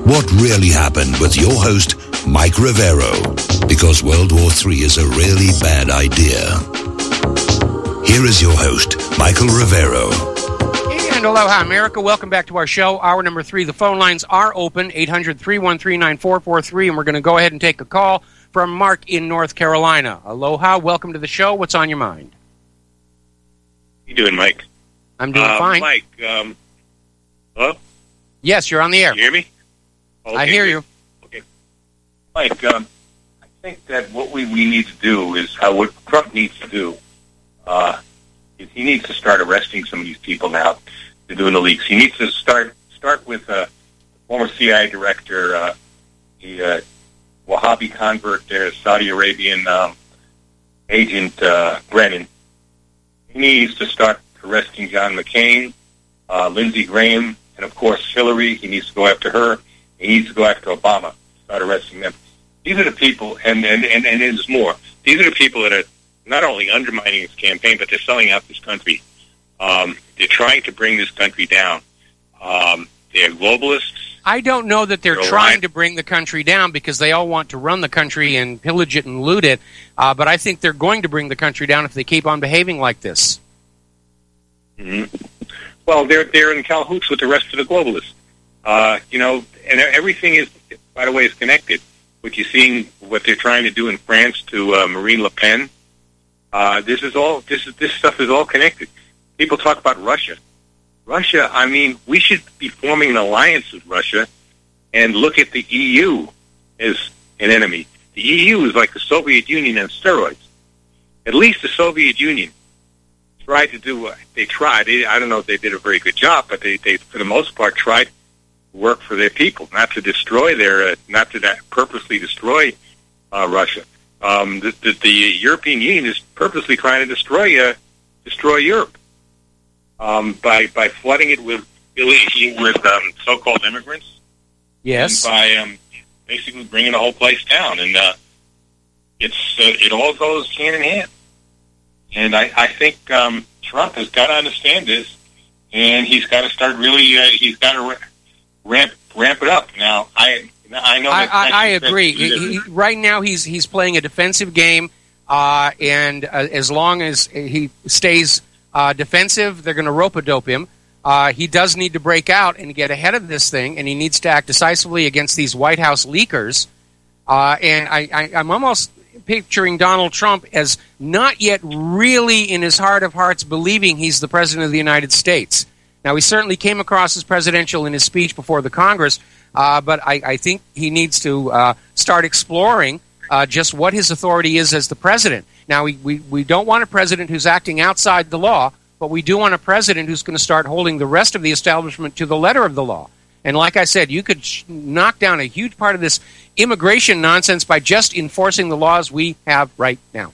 What really happened with your host, Mike Rivero, because World War III is a really bad idea. Here is your host, Michael Rivero. And aloha, America. Welcome back to our show, hour number 3. The phone lines are open, 800-313-9443, and we're going to go ahead and take a call from Mark in North Carolina. Aloha, welcome to the show. What's on your mind? How you doing, Mike? I'm doing fine. Mike, hello? Yes, you're on the air. Can you hear me? Okay, I hear you. Okay. Mike, I think that what we need to do is, what Trump needs to do, is he needs to start arresting some of these people now. They're doing the leaks. He needs to start with former CIA director, the Wahhabi convert there, Saudi Arabian agent Brennan. He needs to start arresting John McCain, Lindsey Graham, and of course Hillary. He needs to go after her. He needs to go after Obama. Start arresting them. These are the people, and there's more. These are the people that are not only undermining his campaign, but they're selling out this country. They're trying to bring this country down. They're globalists. I don't know that they're trying to bring the country down because they all want to run the country and pillage it and loot it. But I think they're going to bring the country down if they keep on behaving like this. Mm-hmm. Well, they're in cahoots with the rest of the globalists. And everything is, by the way, is connected. What you're seeing, what they're trying to do in France to Marine Le Pen. This stuff is all connected. People talk about Russia. Russia, I mean, we should be forming an alliance with Russia and look at the EU as an enemy. The EU is like the Soviet Union on steroids. At least the Soviet Union tried to do, I don't know if they did a very good job, but they for the most part, tried to work for their people, not to destroy purposely destroy Russia. The European Union is purposely trying to destroy Europe by flooding it with so-called immigrants. Yes. And by basically bringing the whole place down, and it all goes hand in hand. And I think Trump has got to understand this, and he's got to start really. He's got to ramp it up. Now, I know. I agree. Right now, he's playing a defensive game, and as long as he stays defensive, they're going to rope-a-dope him. He does need to break out and get ahead of this thing, and he needs to act decisively against these White House leakers. And I'm almost picturing Donald Trump as not yet really in his heart of hearts believing he's the president of the United States. Now, he certainly came across as presidential in his speech before the Congress, but I think he needs to start exploring just what his authority is as the president. Now, we don't want a president who's acting outside the law, but we do want a president who's going to start holding the rest of the establishment to the letter of the law. And like I said, you could knock down a huge part of this immigration nonsense by just enforcing the laws we have right now.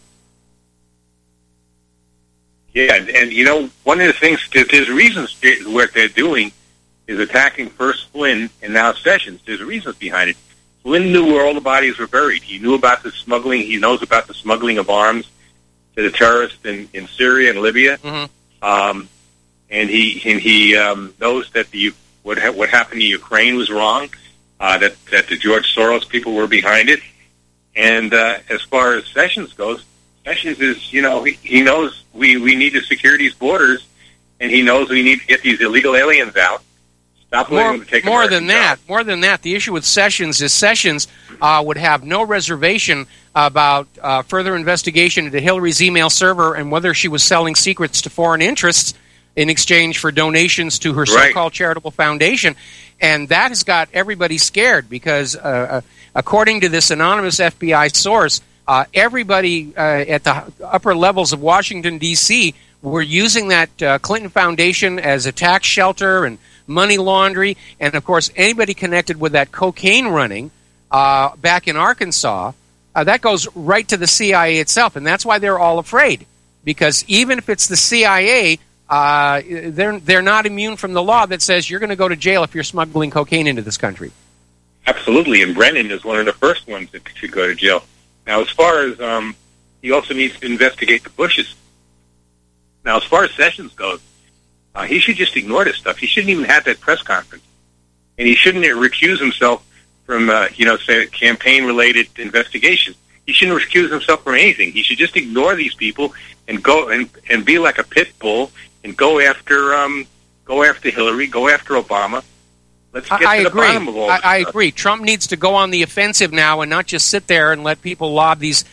Yeah, and one of the things, there's reasons what they're doing is attacking first Flynn and now Sessions. There's reasons behind it. Flynn knew where all the bodies were buried. He knew about the smuggling. He knows about the smuggling of arms to the terrorists in Syria and Libya. Mm-hmm. And he knows that what happened to Ukraine was wrong. That the George Soros people were behind it. And as far as Sessions goes, Sessions is, he knows we need to secure these borders, and he knows we need to get these illegal aliens out. Stop letting them take more than that. The issue with Sessions is Sessions would have no reservation about further investigation into Hillary's email server and whether she was selling secrets to foreign interests in exchange for donations to her so-called charitable foundation. And that has got everybody scared because, according to this anonymous FBI source, everybody at the upper levels of Washington, D.C. were using that Clinton Foundation as a tax shelter and money laundry. And, of course, anybody connected with that cocaine running back in Arkansas, that goes right to the CIA itself. And that's why they're all afraid, because even if it's the CIA, they're not immune from the law that says you're going to go to jail if you're smuggling cocaine into this country. Absolutely, and Brennan is one of the first ones that should go to jail. Now, as far as he also needs to investigate the Bushes. Now, as far as Sessions goes, he should just ignore this stuff. He shouldn't even have that press conference. and he shouldn't recuse himself from, say, campaign-related investigations. He shouldn't recuse himself from anything. He should just ignore these people and go and be like a pit bull and go after Hillary, go after Obama. Let's get to the bottom of all this. I agree. Trump needs to go on the offensive now and not just sit there and let people lob these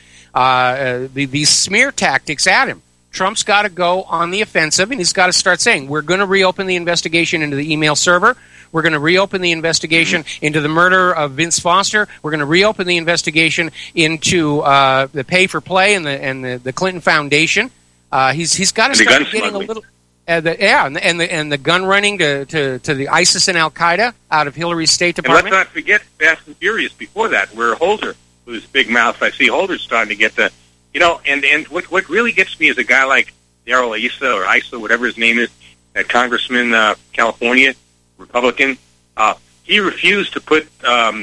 smear tactics at him. Trump's got to go on the offensive, and he's got to start saying, we're going to reopen the investigation into the email server. We're going to reopen the investigation into the murder of Vince Foster. We're going to reopen the investigation into the pay for play and the Clinton Foundation. He's got to start getting a little, and the gun running to the ISIS and Al Qaeda out of Hillary's State Department. And let's not forget Fast and Furious before that, where Holder, with his big mouth, I see Holder starting to get the, and what really gets me is a guy like Darrell Issa, whatever his name is, that Congressman, California, Republican. He refused to put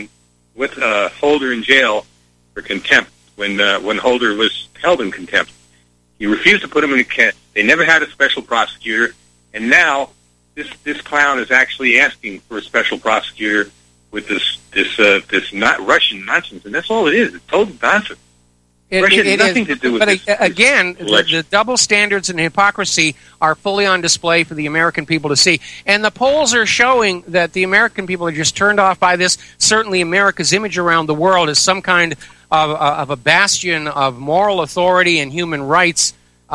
Holder in jail for contempt when Holder was held in contempt. He refused to put him in contempt. They never had a special prosecutor, and now this clown is actually asking for a special prosecutor with this not Russian nonsense, and that's all it is. It's total nonsense. Russia has nothing to do with this. But again, the double standards and hypocrisy are fully on display for the American people to see. And the polls are showing that the American people are just turned off by this. Certainly America's image around the world as some kind of a bastion of moral authority and human rights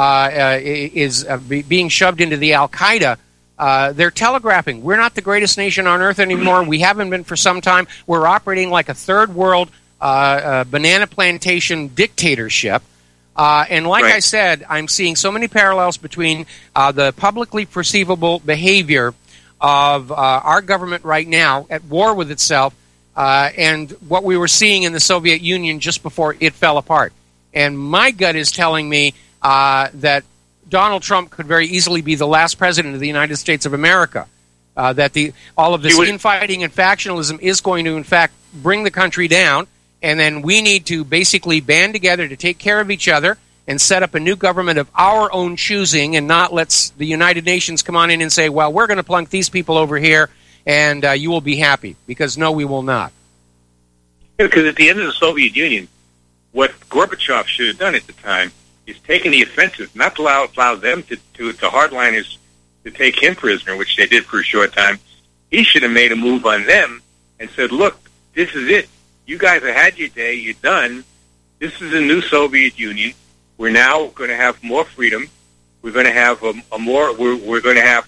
is being shoved into the Al-Qaeda. They're telegraphing, we're not the greatest nation on earth anymore. We haven't been for some time. We're operating like a third world banana plantation dictatorship. And like I said, I'm seeing so many parallels between the publicly perceivable behavior of our government right now at war with itself and what we were seeing in the Soviet Union just before it fell apart. And my gut is telling me that Donald Trump could very easily be the last president of the United States of America. That all of this infighting and factionalism is going to, in fact, bring the country down. And then we need to basically band together to take care of each other and set up a new government of our own choosing and not let the United Nations come on in and say, well, we're going to plunk these people over here and you will be happy. Because, no, we will not. Because at the end of the Soviet Union, what Gorbachev should have done at the time is taken the offensive, not allow them to hardliners to take him prisoner, which they did for a short time. He should have made a move on them and said, look, this is it. You guys have had your day. You're done. This is a new Soviet Union. We're now going to have more freedom. We're going to have we're going to have,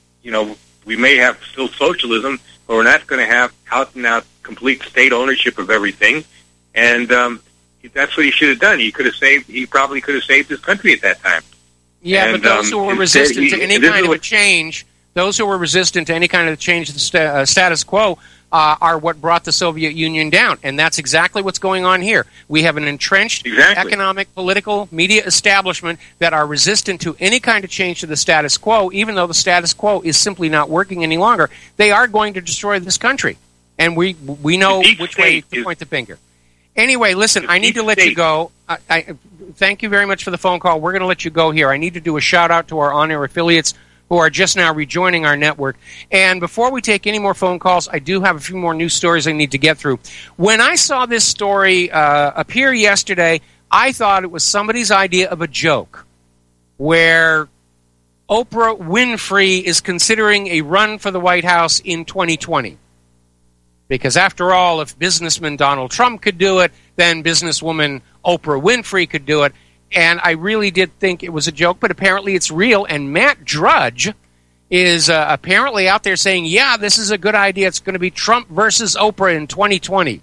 we may have still socialism, but we're not going to have out and out complete state ownership of everything. And that's what he should have done. He probably could have saved his country at that time. Yeah, and, but those who were resistant to any kind of a change, those who were resistant to any kind of change of the status quo, are what brought the Soviet Union down. And that's exactly what's going on here. We have an entrenched economic, political, media establishment that are resistant to any kind of change to the status quo, even though the status quo is simply not working any longer. They are going to destroy this country. And we know which way to point the finger. Anyway, listen, I need to let you go. I thank you very much for the phone call. We're going to let you go here. I need to do a shout-out to our on-air affiliates who are just now rejoining our network. And before we take any more phone calls, I do have a few more news stories I need to get through. When I saw this story appear yesterday, I thought it was somebody's idea of a joke where Oprah Winfrey is considering a run for the White House in 2020. Because after all, if businessman Donald Trump could do it, then businesswoman Oprah Winfrey could do it. And I really did think it was a joke, but apparently it's real. And Matt Drudge is apparently out there saying, yeah, this is a good idea. It's going to be Trump versus Oprah in 2020.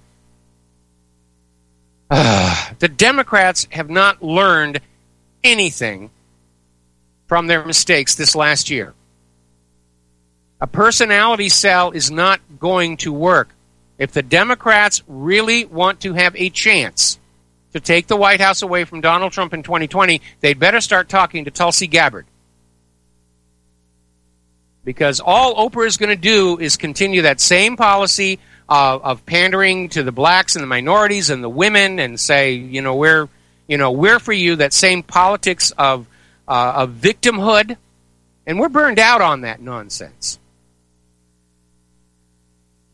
The Democrats have not learned anything from their mistakes this last year. A personality cell is not going to work. If the Democrats really want to have a chance to take the White House away from Donald Trump in 2020, they'd better start talking to Tulsi Gabbard. Because all Oprah is going to do is continue that same policy of pandering to the blacks and the minorities and the women and say, we're for you, that same politics of victimhood. And we're burned out on that nonsense.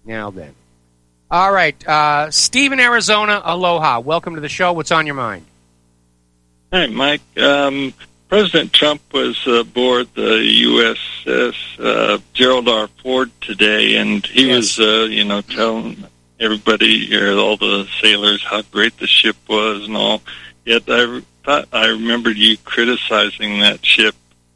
Now then. All right. Steve in Arizona, aloha. Welcome to the show. What's on your mind? Hi, Mike. President Trump was aboard the USS Gerald R. Ford today, and he was, telling everybody, all the sailors, how great the ship was and all. Yet I remembered you criticizing that ship,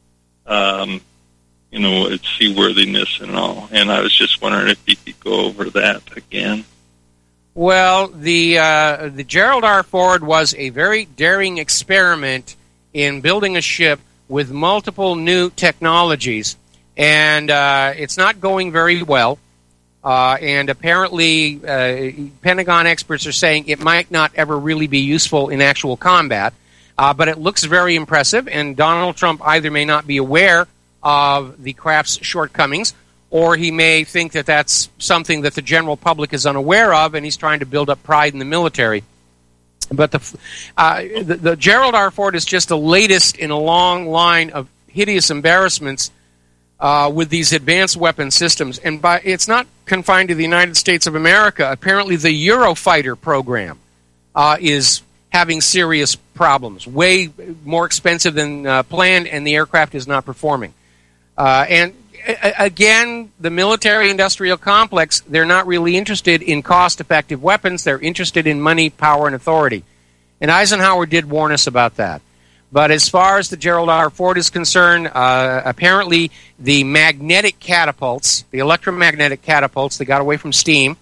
its seaworthiness and all. And I was just wondering if you could go over that again. Well, the Gerald R. Ford was a very daring experiment in building a ship with multiple new technologies, and it's not going very well. And apparently, Pentagon experts are saying it might not ever really be useful in actual combat, but it looks very impressive, and Donald Trump either may not be aware of the craft's shortcomings, or he may think that that's something that the general public is unaware of, and he's trying to build up pride in the military. But the Gerald R. Ford is just the latest in a long line of hideous embarrassments with these advanced weapon systems. And it's not confined to the United States of America. Apparently the Eurofighter program is having serious problems, way more expensive than planned, and the aircraft is not performing. And again, the military-industrial complex, they're not really interested in cost-effective weapons. They're interested in money, power, and authority. And Eisenhower did warn us about that. But as far as the Gerald R. Ford is concerned, apparently the magnetic catapults, the electromagnetic catapults, they got away from steam,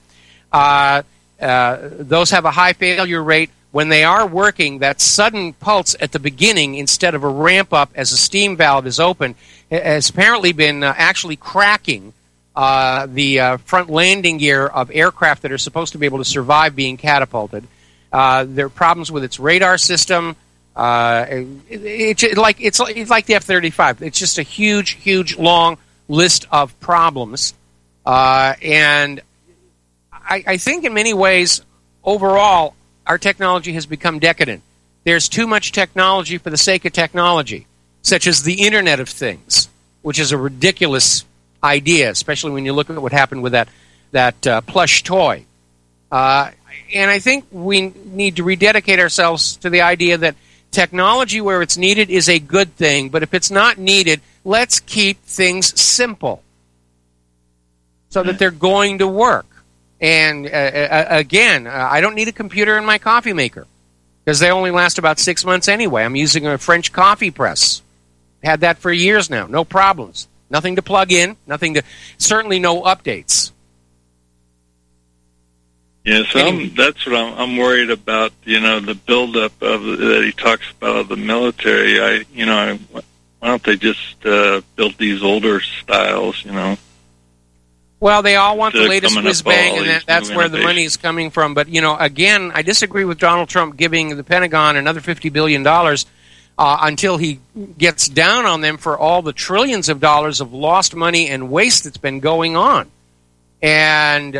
those have a high failure rate. When they are working, that sudden pulse at the beginning, instead of a ramp-up as a steam valve is open, has apparently been actually cracking the front landing gear of aircraft that are supposed to be able to survive being catapulted. There are problems with its radar system. It's like the F-35. It's just a huge, long list of problems. And I think in many ways, overall, our technology has become decadent. There's too much technology for the sake of technology, such as the Internet of Things, which is a ridiculous idea, especially when you look at what happened with that plush toy. And I think we need to rededicate ourselves to the idea that technology where it's needed is a good thing, but if it's not needed, let's keep things simple so that they're going to work. And again, I don't need a computer in my coffee maker because they only last about 6 months anyway. I'm using a French coffee press. Had that for years now. No problems. Nothing to plug in. Certainly no updates. Yes, that's what I'm worried about. The buildup that he talks about of the military. Why don't they just build these older styles? Well, they all want the latest whiz-bang, and that's where the money is coming from. But, again, I disagree with Donald Trump giving the Pentagon another $50 billion until he gets down on them for all the trillions of dollars of lost money and waste that's been going on. And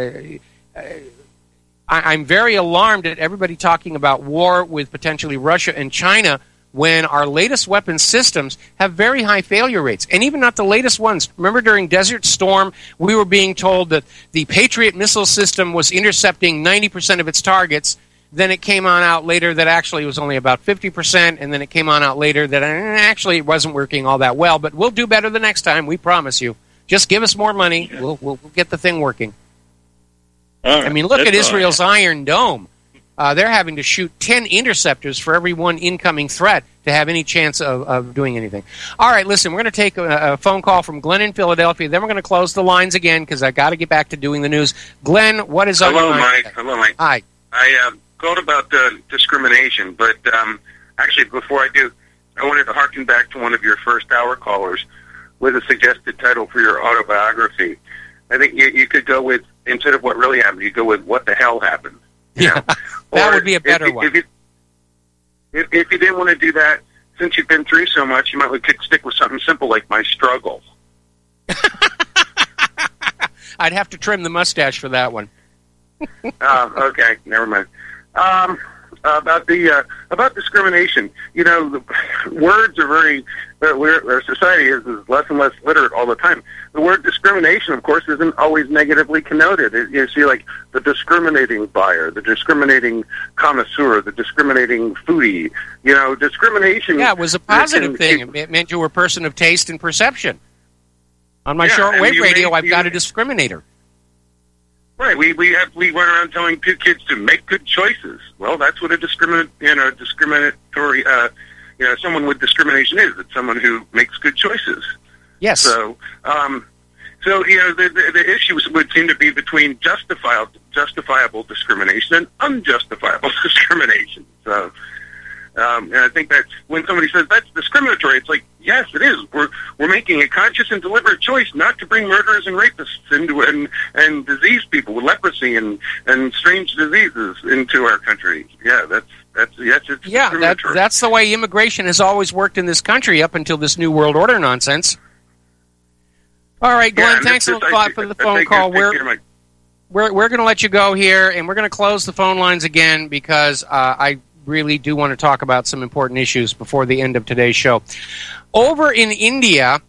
I'm very alarmed at everybody talking about war with potentially Russia and China when our latest weapon systems have very high failure rates, and even not the latest ones. Remember during Desert Storm, we were being told that the Patriot missile system was intercepting 90% of its targets. Then it came on out later that actually it was only about 50%, and then it came on out later that actually it wasn't working all that well, but we'll do better the next time, we promise you. Just give us more money, we'll get the thing working. Right. I mean, look at Israel's Iron Dome. They're having to shoot 10 interceptors for every one incoming threat to have any chance of doing anything. All right, listen, we're going to take a phone call from Glenn in Philadelphia. Then we're going to close the lines again because I got to get back to doing the news. Glenn, what is on your mind? Hello, Mike. Hi. I called about discrimination, but actually, before I do, I wanted to harken back to one of your first hour callers with a suggested title for your autobiography. I think you could go with, instead of what really happened, you go with what the hell happened. Yeah, that would be a better one. If you didn't want to do that, since you've been through so much, you might stick with something simple like my struggle. I'd have to trim the mustache for that one. Okay, never mind. about discrimination. You know, the words are very. Our society is less and less literate all the time. The word discrimination, of course, isn't always negatively connoted. You see, like the discriminating buyer, the discriminating connoisseur, the discriminating foodie. You know, discrimination. Yeah, it was a positive thing. It meant you were a person of taste and perception. On my shortwave radio, I've got a discriminator. Right. We run around telling kids to make good choices. Well, that's what a discriminatory someone with discrimination is. It's someone who makes good choices. Yes. So the issue would seem to be between justifiable discrimination and unjustifiable discrimination. So, and I think that when somebody says that's discriminatory, it's like, yes, it is. We're making a conscious and deliberate choice not to bring murderers and rapists into and diseased people with leprosy and strange diseases into our country. Yeah, that's the way immigration has always worked in this country up until this New World Order nonsense. All right, Glenn, thanks a lot for the phone call. We're going to let you go here, and we're going to close the phone lines again because I really do want to talk about some important issues before the end of today's show. Over in India,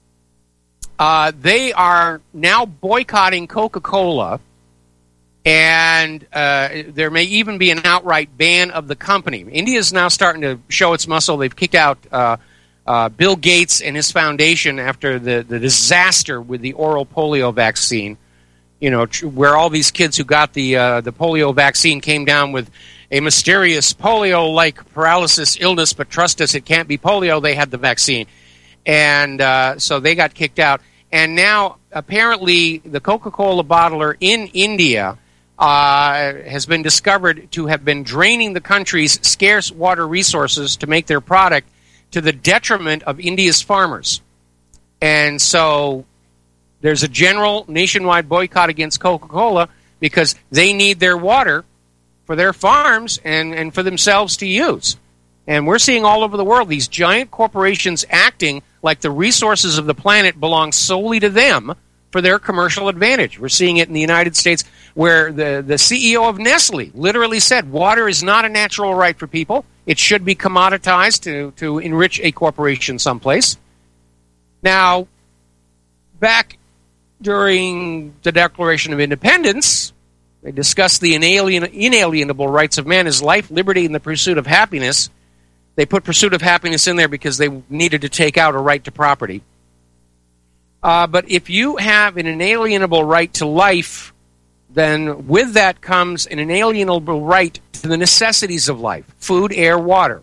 they are now boycotting Coca-Cola, and there may even be an outright ban of the company. India is now starting to show its muscle. They've kicked out Bill Gates and his foundation after the disaster with the oral polio vaccine, where all these kids who got the polio vaccine came down with a mysterious polio-like paralysis illness, but trust us, it can't be polio. They had the vaccine. And so they got kicked out. And now, apparently, the Coca-Cola bottler in India has been discovered to have been draining the country's scarce water resources to make their product to the detriment of India's farmers. And so there's a general nationwide boycott against Coca-Cola because they need their water for their farms and for themselves to use. And we're seeing all over the world these giant corporations acting like the resources of the planet belong solely to them for their commercial advantage. We're seeing it in the United States where the CEO of Nestle literally said water is not a natural right for people. It should be commoditized to enrich a corporation someplace. Now, back during the Declaration of Independence, they discussed the inalienable rights of man as life, liberty, and the pursuit of happiness. They put pursuit of happiness in there because they needed to take out a right to property. But if you have an inalienable right to life, then with that comes an inalienable right to the necessities of life: food, air, water.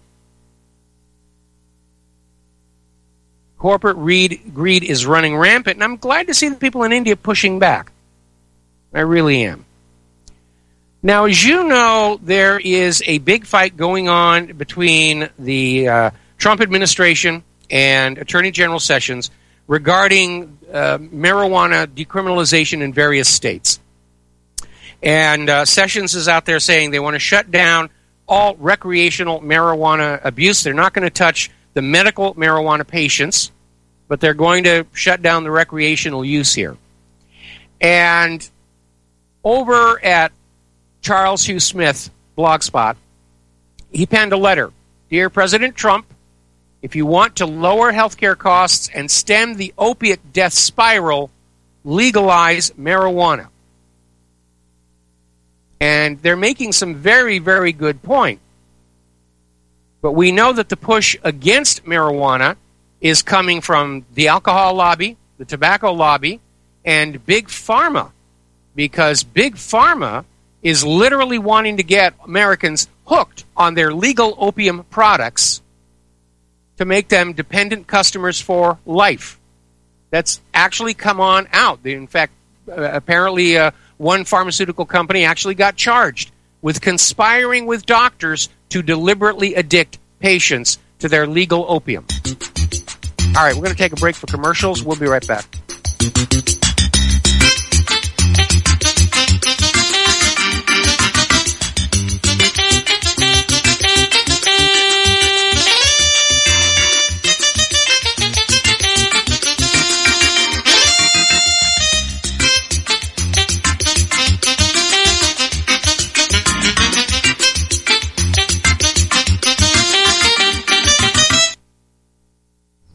Corporate greed is running rampant, and I'm glad to see the people in India pushing back. I really am. Now, as you know, there is a big fight going on between the Trump administration and Attorney General Sessions regarding marijuana decriminalization in various states. And Sessions is out there saying they want to shut down all recreational marijuana abuse. They're not going to touch the medical marijuana patients, but they're going to shut down the recreational use here. And over at Charles Hugh Smith blogspot, he penned a letter. Dear President Trump, if you want to lower healthcare costs and stem the opiate death spiral, legalize marijuana. And they're making some very, very good point. But we know that the push against marijuana is coming from the alcohol lobby, the tobacco lobby, and Big Pharma, because Big Pharma is literally wanting to get Americans hooked on their legal opium products to make them dependent customers for life. That's actually come on out. In fact, apparently one pharmaceutical company actually got charged with conspiring with doctors to deliberately addict patients to their legal opium. All right, we're going to take a break for commercials. We'll be right back.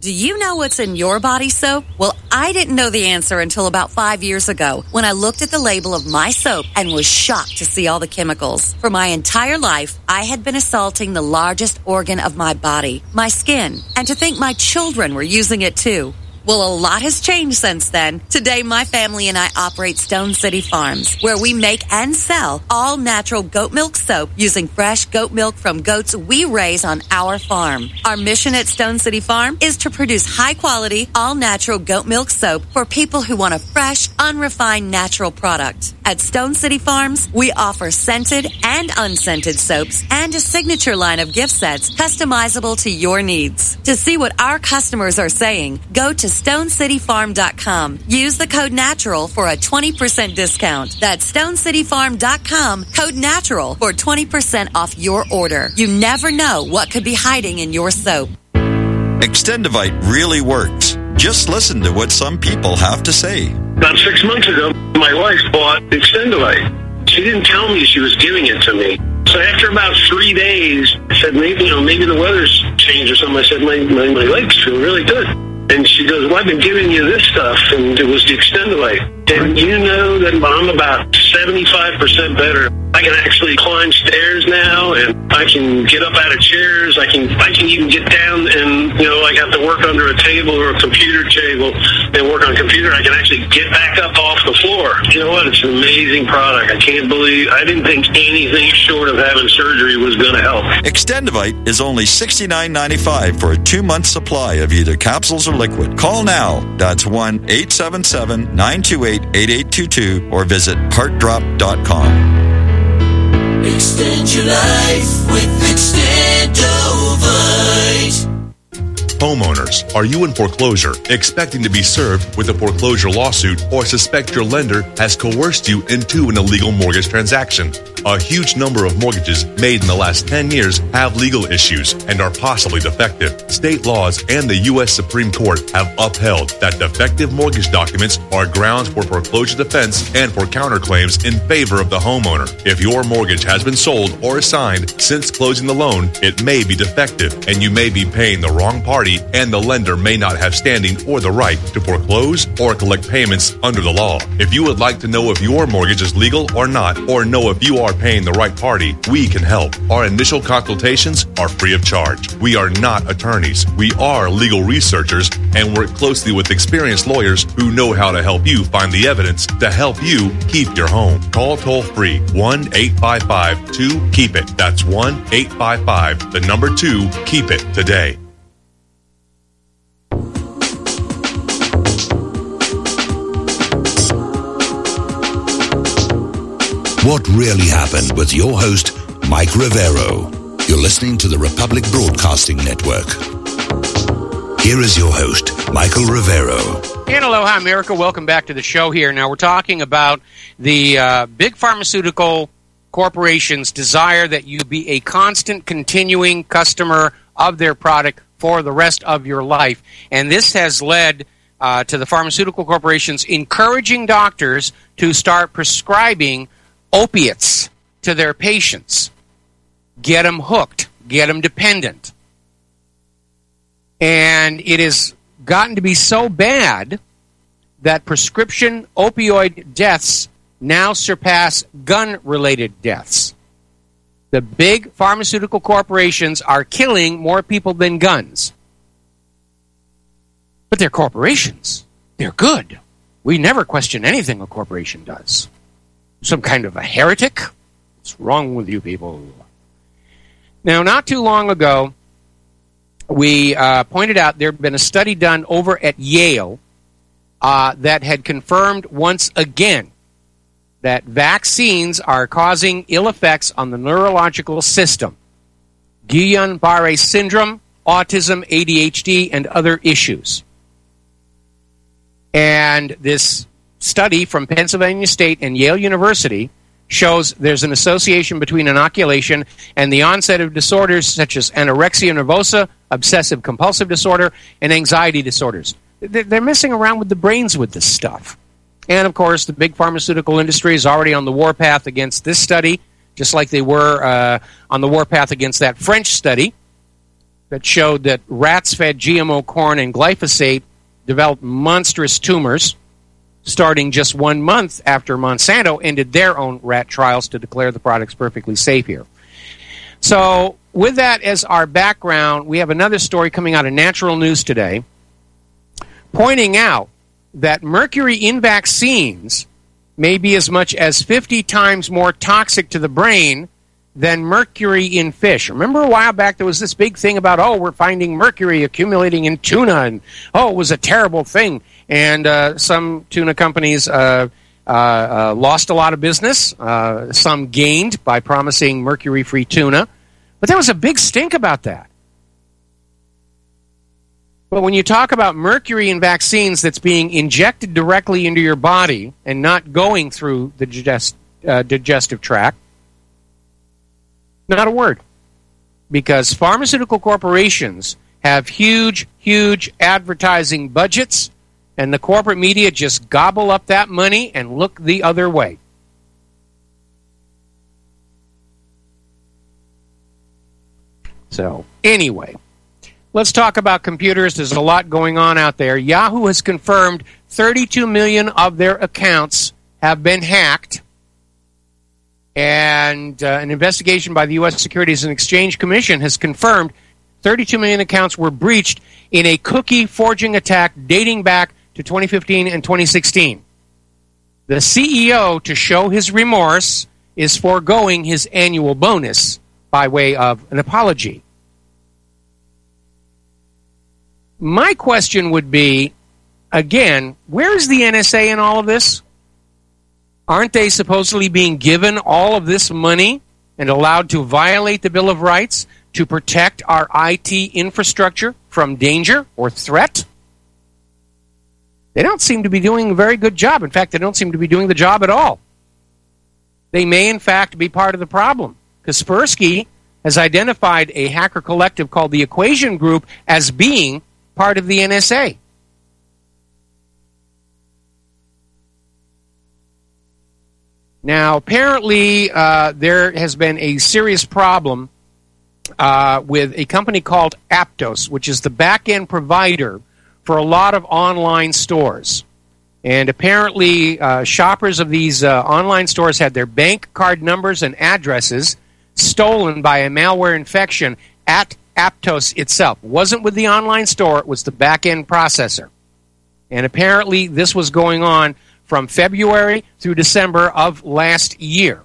Do you know what's in your body soap? Well, I didn't know the answer until about 5 years ago when I looked at the label of my soap and was shocked to see all the chemicals. For my entire life, I had been assaulting the largest organ of my body, my skin, and to think my children were using it too. Well, a lot has changed since then. Today, my family and I operate Stone City Farms, where we make and sell all natural goat milk soap using fresh goat milk from goats we raise on our farm. Our mission at Stone City Farm is to produce high-quality, all-natural goat milk soap for people who want a fresh, unrefined, natural product. At Stone City Farms, we offer scented and unscented soaps and a signature line of gift sets customizable to your needs. To see what our customers are saying, go to StoneCityFarm.com. Use the code NATURAL for a 20% discount. That's StoneCityFarm.com, code NATURAL for 20% off your order. You never know what could be hiding in your soap. Extendivite really works. Just listen to what some people have to say. About 6 months ago, my wife bought Extendivite. She didn't tell me she was giving it to me. So after about 3 days, I said, maybe the weather's changed or something. I said, my legs feel really good. And she goes, well, I've been giving you this stuff, and it was the Extendivite. And you know that I'm about 75% better. I can actually climb stairs now, and I can get up out of chairs. I can even get down and, I have to work under a table or a computer table and work on a computer. I can actually get back up off the floor. You know what? It's an amazing product. I didn't think anything short of having surgery was going to help. Extendivite is only $69.95 for a 2-month supply of either capsules or liquid. Call now. That's 1-877-928-8822 or visit heartdrop.com. Extend your life with Extendovite. Homeowners, are you in foreclosure, expecting to be served with a foreclosure lawsuit, or suspect your lender has coerced you into an illegal mortgage transaction? A huge number of mortgages made in the last 10 years have legal issues and are possibly defective. State laws and the U.S. Supreme Court have upheld that defective mortgage documents are grounds for foreclosure defense and for counterclaims in favor of the homeowner. If your mortgage has been sold or assigned since closing the loan, it may be defective, and you may be paying the wrong party, and the lender may not have standing or the right to foreclose or collect payments under the law. If you would like to know if your mortgage is legal or not, or know if you are paying the right party, we can help. Our initial consultations are free of charge. We are not attorneys. We are legal researchers and work closely with experienced lawyers who know how to help you find the evidence to help you keep your home. Call toll-free 1-855-2-KEEP-IT. That's 1-855-2-KEEP-IT today. What really happened with your host, Mike Rivero. You're listening to the Republic Broadcasting Network. Here is your host, Michael Rivero. And aloha, America. Welcome back to the show here. Now, we're talking about the big pharmaceutical corporations' desire that you be a constant, continuing customer of their product for the rest of your life. And this has led to the pharmaceutical corporations encouraging doctors to start prescribing opiates to their patients. Get them hooked. Get them dependent. And it has gotten to be so bad that prescription opioid deaths now surpass gun-related deaths. The big pharmaceutical corporations are killing more people than guns. But they're corporations. They're good. We never question anything a corporation does. Some kind of a heretic? What's wrong with you people? Now, not too long ago, we pointed out there had been a study done over at Yale that had confirmed once again that vaccines are causing ill effects on the neurological system. Guillain-Barré syndrome, autism, ADHD, and other issues. And this study from Pennsylvania State and Yale University shows there's an association between inoculation and the onset of disorders such as anorexia nervosa, obsessive compulsive disorder, and anxiety disorders. They're messing around with the brains with this stuff. And, of course, the big pharmaceutical industry is already on the warpath against this study, just like they were on the warpath against that French study. that showed that rats fed GMO corn and glyphosate developed monstrous tumors, starting just 1 month after Monsanto ended their own rat trials to declare the products perfectly safe here. So with that as our background, we have another story coming out of Natural News today pointing out that mercury in vaccines may be as much as 50 times more toxic to the brain than mercury in fish. Remember a while back there was this big thing about, we're finding mercury accumulating in tuna, and, it was a terrible thing. And some tuna companies lost a lot of business. Some gained by promising mercury-free tuna. But there was a big stink about that. But when you talk about mercury in vaccines that's being injected directly into your body and not going through the digestive tract, not a word. Because pharmaceutical corporations have huge, huge advertising budgets, and the corporate media just gobble up that money and look the other way. So, anyway, let's talk about computers. There's a lot going on out there. Yahoo has confirmed 32 million of their accounts have been hacked. And an investigation by the U.S. Securities and Exchange Commission has confirmed 32 million accounts were breached in a cookie forging attack dating back to 2015 and 2016. The CEO, to show his remorse, is foregoing his annual bonus by way of an apology. My question would be, again, where is the NSA in all of this? Aren't they supposedly being given all of this money and allowed to violate the Bill of Rights to protect our IT infrastructure from danger or threat? They don't seem to be doing a very good job. In fact, they don't seem to be doing the job at all. They may, in fact, be part of the problem. Kaspersky has identified a hacker collective called the Equation Group as being part of the NSA. Now, apparently, there has been a serious problem with a company called Aptos, which is the back-end provider for a lot of online stores. And apparently, shoppers of these online stores had their bank card numbers and addresses stolen by a malware infection at Aptos itself. It wasn't with the online store, it was the back-end processor. And apparently, this was going on from February through December of last year.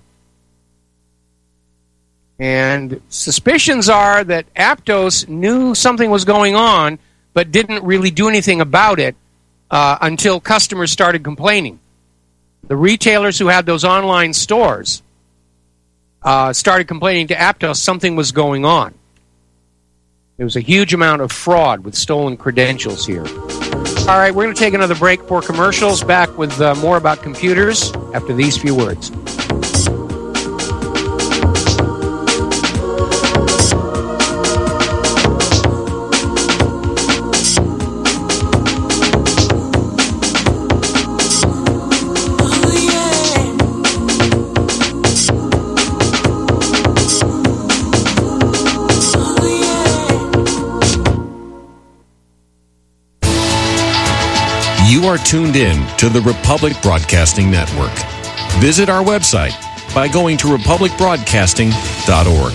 And suspicions are that Aptos knew something was going on, but didn't really do anything about it until customers started complaining. The retailers who had those online stores started complaining to Aptos something was going on. There was a huge amount of fraud with stolen credentials here. All right, we're going to take another break for commercials. Back with more about computers after these few words. You are tuned in to the Republic Broadcasting Network. Visit our website by going to republicbroadcasting.org.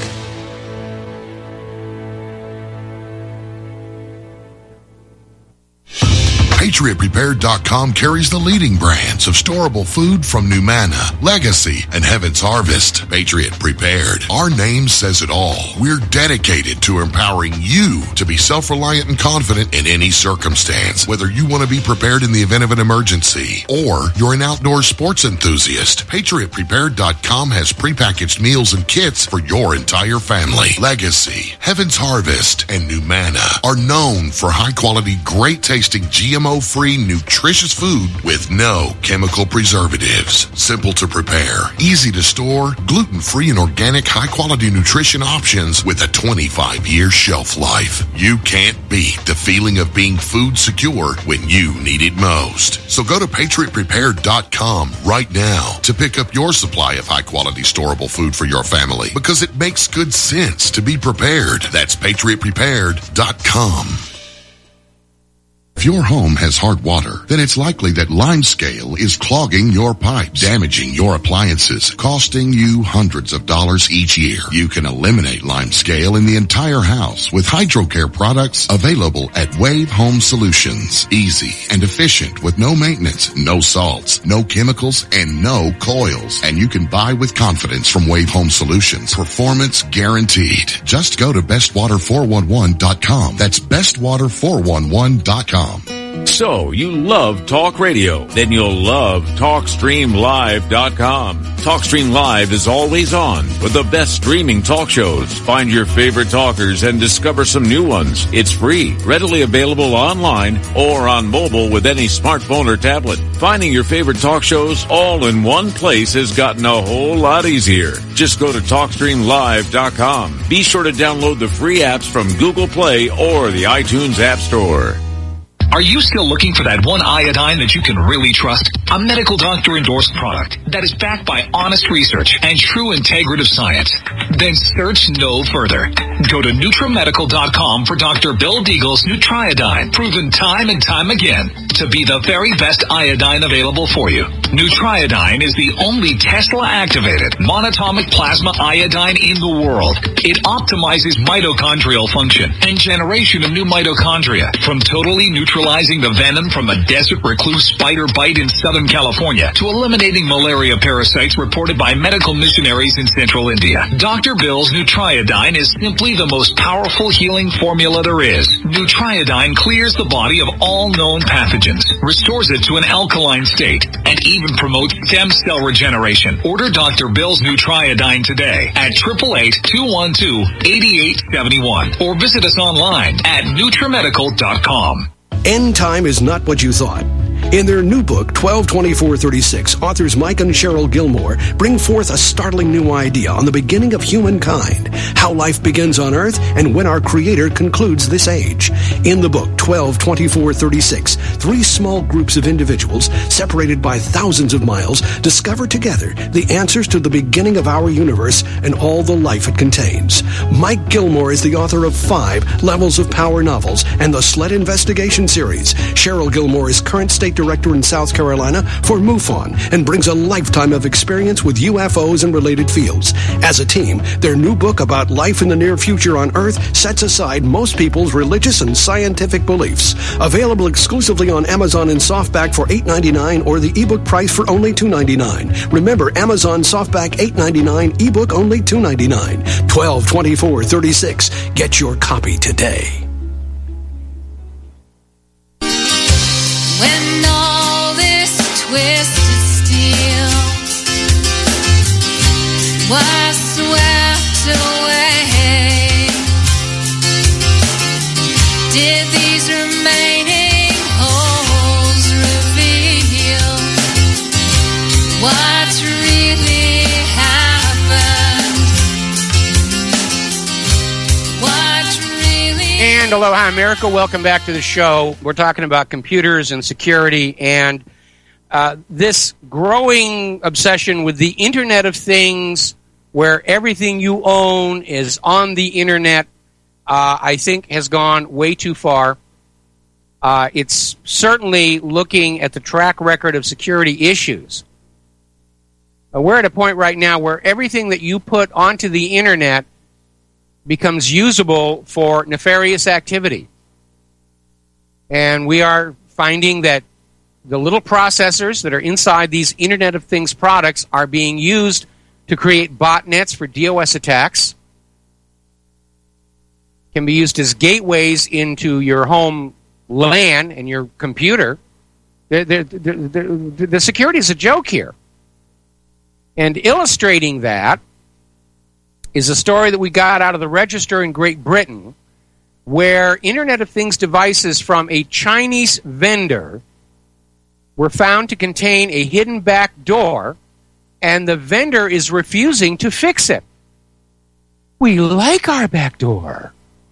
PatriotPrepared.com carries the leading brands of storable food from Numanna, Legacy, and Heaven's Harvest. Patriot Prepared. Our name says it all. We're dedicated to empowering you to be self-reliant and confident in any circumstance. Whether you want to be prepared in the event of an emergency or you're an outdoor sports enthusiast, PatriotPrepared.com has prepackaged meals and kits for your entire family. Legacy, Heaven's Harvest, and Numanna are known for high-quality, great-tasting GMO GMO-free, nutritious food with no chemical preservatives. Simple to prepare, easy to store, gluten-free and organic high-quality nutrition options with a 25-year shelf life. You can't beat the feeling of being food secure when you need it most. So go to PatriotPrepared.com right now to pick up your supply of high-quality storable food for your family, because it makes good sense to be prepared. That's PatriotPrepared.com. If your home has hard water, then it's likely that limescale is clogging your pipes, damaging your appliances, costing you hundreds of dollars each year. You can eliminate limescale in the entire house with HydroCare products available at Wave Home Solutions. Easy and efficient with no maintenance, no salts, no chemicals, and no coils. And you can buy with confidence from Wave Home Solutions. Performance guaranteed. Just go to bestwater411.com. That's bestwater411.com. So, you love talk radio? Then you'll love TalkStreamLive.com. TalkStream Live is always on with the best streaming talk shows. Find your favorite talkers and discover some new ones. It's free, readily available online or on mobile with any smartphone or tablet. Finding your favorite talk shows all in one place has gotten a whole lot easier. Just go to TalkStreamLive.com. Be sure to download the free apps from Google Play or the iTunes App Store. Are you still looking for that one iodine that you can really trust? A medical doctor endorsed product that is backed by honest research and true integrative science? Then search no further. Go to NutriMedical.com for Dr. Bill Deagle's Nutriodine, proven time and time again to be the very best iodine available for you. Nutriodine is the only Tesla-activated monatomic plasma iodine in the world. It optimizes mitochondrial function and generation of new mitochondria, from totally neutralizing the venom from a desert recluse spider bite in Southern California to eliminating malaria parasites reported by medical missionaries in Central India. Dr. Bill's Nutriodine is simply the most powerful healing formula there is. Nutriodine clears the body of all known pathogens, restores it to an alkaline state, and even promotes stem cell regeneration. Order Dr. Bill's Nutriodine today at 888-212-8871 or visit us online at NutriMedical.com. End time is not what you thought. In their new book, 122436, authors Mike and Cheryl Gilmore bring forth a startling new idea on the beginning of humankind, how life begins on Earth, and when our Creator concludes this age. In the book, 122436, three small groups of individuals, separated by thousands of miles, discover together the answers to the beginning of our universe and all the life it contains. Mike Gilmore is the author of 5 Levels of Power novels and the Sled Investigation series. Cheryl Gilmore is current state director in South Carolina for MUFON and brings a lifetime of experience with UFOs and related fields. As a team, their new book about life in the near future on Earth sets aside most people's religious and scientific beliefs. Available exclusively on Amazon in softback for $8.99 or the ebook price for only $2.99. Remember, Amazon softback $8.99, ebook only $2.99. 122436. Get your copy today. When all this twisted steel was swept away, did these remaining holes reveal what's really happened? What really And aloha, America. Welcome back to the show. We're talking about computers and security and this growing obsession with the Internet of Things, where everything you own is on the Internet, I think has gone way too far. It's certainly looking at the track record of security issues. We're at a point right now where everything that you put onto the Internet becomes usable for nefarious activity. And we are finding that the little processors that are inside these Internet of Things products are being used to create botnets for DOS attacks, can be used as gateways into your home LAN and your computer. The security is a joke here. And illustrating that is a story that we got out of the Register in Great Britain, where Internet of Things devices from a Chinese vendor were found to contain a hidden back door, and the vendor is refusing to fix it. We like our back door.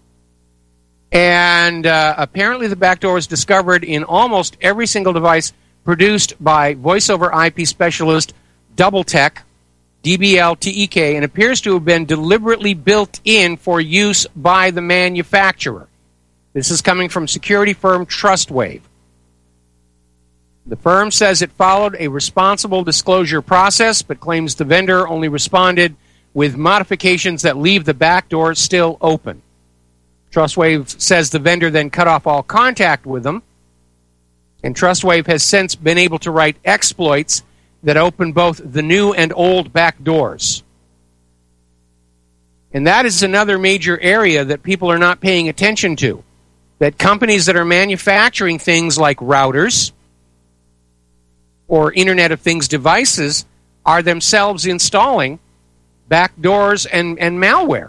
And apparently the back door was discovered in almost every single device produced by voice-over IP specialist DoubleTech, DBLTEK, and appears to have been deliberately built in for use by the manufacturer. This is coming from security firm TrustWave. The firm says it followed a responsible disclosure process, but claims the vendor only responded with modifications that leave the back door still open. TrustWave says the vendor then cut off all contact with them, and TrustWave has since been able to write exploits that open both the new and old back doors. And that is another major area that people are not paying attention to, that companies that are manufacturing things like routers or Internet of Things devices are themselves installing backdoors and malware.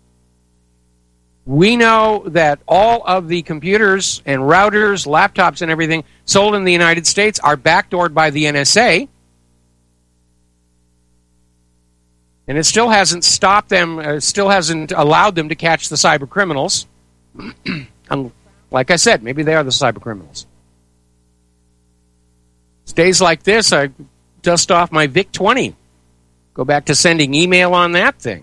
We know that all of the computers and routers, laptops, and everything sold in the United States are backdoored by the NSA, and it still hasn't stopped them, still hasn't allowed them to catch the cyber criminals. Like I said, maybe they are the cyber criminals. It's days like this, I dust off my VIC-20. Go back to sending email on that thing.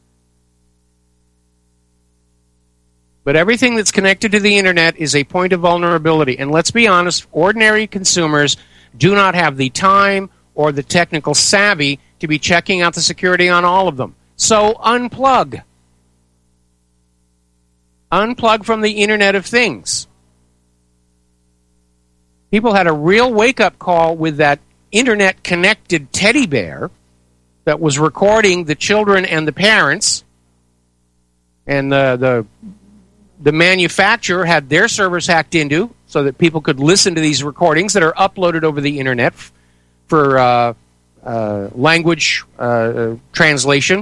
But everything that's connected to the Internet is a point of vulnerability. And let's be honest, ordinary consumers do not have the time or the technical savvy to be checking out the security on all of them. So unplug. Unplug from the Internet of Things. People had a real wake-up call with that Internet-connected teddy bear that was recording the children and the parents, and the manufacturer had their servers hacked into so that people could listen to these recordings that are uploaded over the Internet for language translation,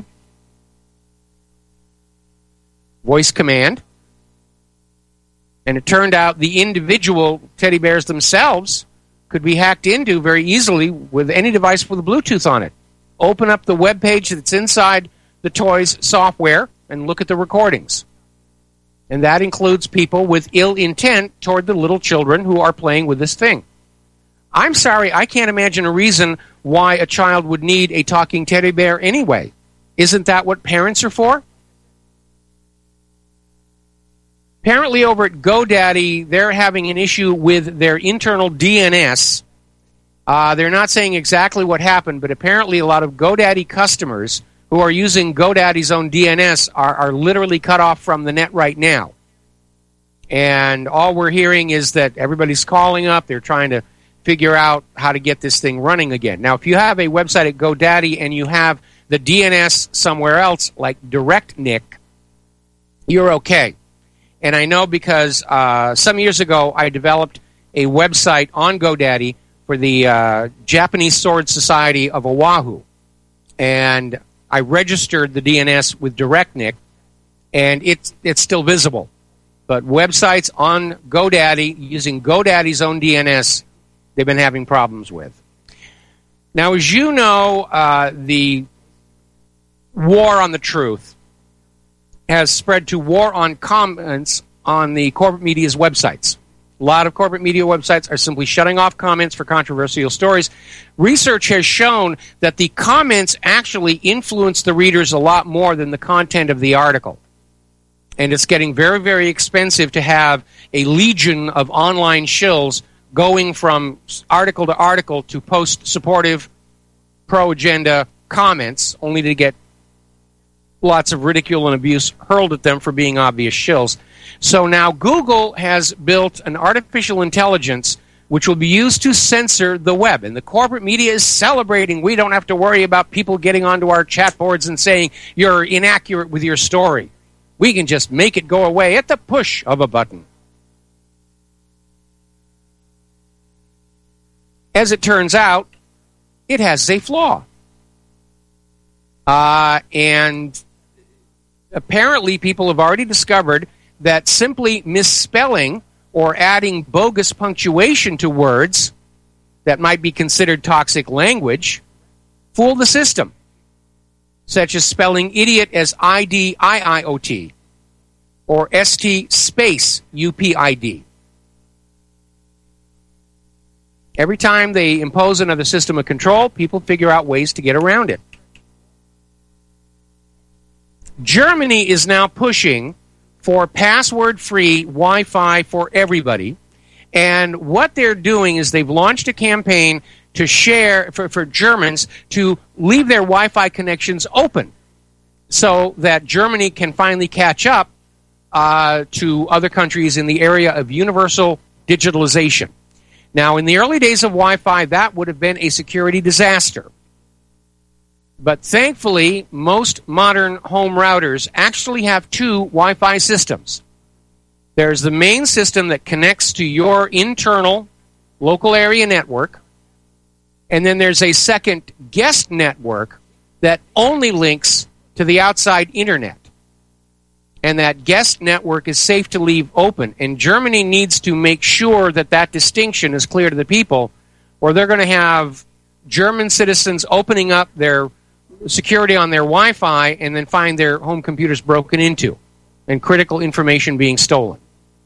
voice command. And it turned out the individual teddy bears themselves could be hacked into very easily with any device with a Bluetooth on it. Open up the web page that's inside the toy's software and look at the recordings. And that includes people with ill intent toward the little children who are playing with this thing. I'm sorry, I can't imagine a reason why a child would need a talking teddy bear anyway. Isn't that what parents are for? Apparently over at GoDaddy, they're having an issue with their internal DNS. They're not saying exactly what happened, but apparently a lot of GoDaddy customers who are using GoDaddy's own DNS are literally cut off from the net right now. And all we're hearing is that everybody's calling up. They're trying to figure out how to get this thing running again. Now, if you have a website at GoDaddy and you have the DNS somewhere else, like DirectNick, you're okay. And I know because some years ago I developed a website on GoDaddy for the Japanese Sword Society of Oahu. And I registered the DNS with DirectNick, and it's still visible. But websites on GoDaddy, using GoDaddy's own DNS, they've been having problems with. Now, as you know, the war on the truth has spread to war on comments on the corporate media's websites. A lot of corporate media websites are simply shutting off comments for controversial stories. Research has shown that the comments actually influence the readers a lot more than the content of the article. And it's getting very, very expensive to have a legion of online shills going from article to article to post supportive, pro-agenda comments, only to get lots of ridicule and abuse hurled at them for being obvious shills. So now Google has built an artificial intelligence which will be used to censor the web. And the corporate media is celebrating. We don't have to worry about people getting onto our chat boards and saying you're inaccurate with your story. We can just make it go away at the push of a button. As it turns out, it has a flaw. And apparently people have already discovered that simply misspelling or adding bogus punctuation to words that might be considered toxic language fool the system, such as spelling idiot as I-D-I-I-O-T or S-T space U-P-I-D. Every time they impose another system of control, people figure out ways to get around it. Germany is now pushing for password-free Wi-Fi for everybody. And what they're doing is they've launched a campaign to share, for Germans to leave their Wi-Fi connections open so that Germany can finally catch up to other countries in the area of universal digitalization. Now, in the early days of Wi-Fi, that would have been a security disaster. But thankfully, most modern home routers actually have two Wi-Fi systems. There's the main system that connects to your internal local area network, and then there's a second guest network that only links to the outside internet. And that guest network is safe to leave open. And Germany needs to make sure that that distinction is clear to the people, or they're going to have German citizens opening up their security on their Wi-Fi and then find their home computers broken into and critical information being stolen.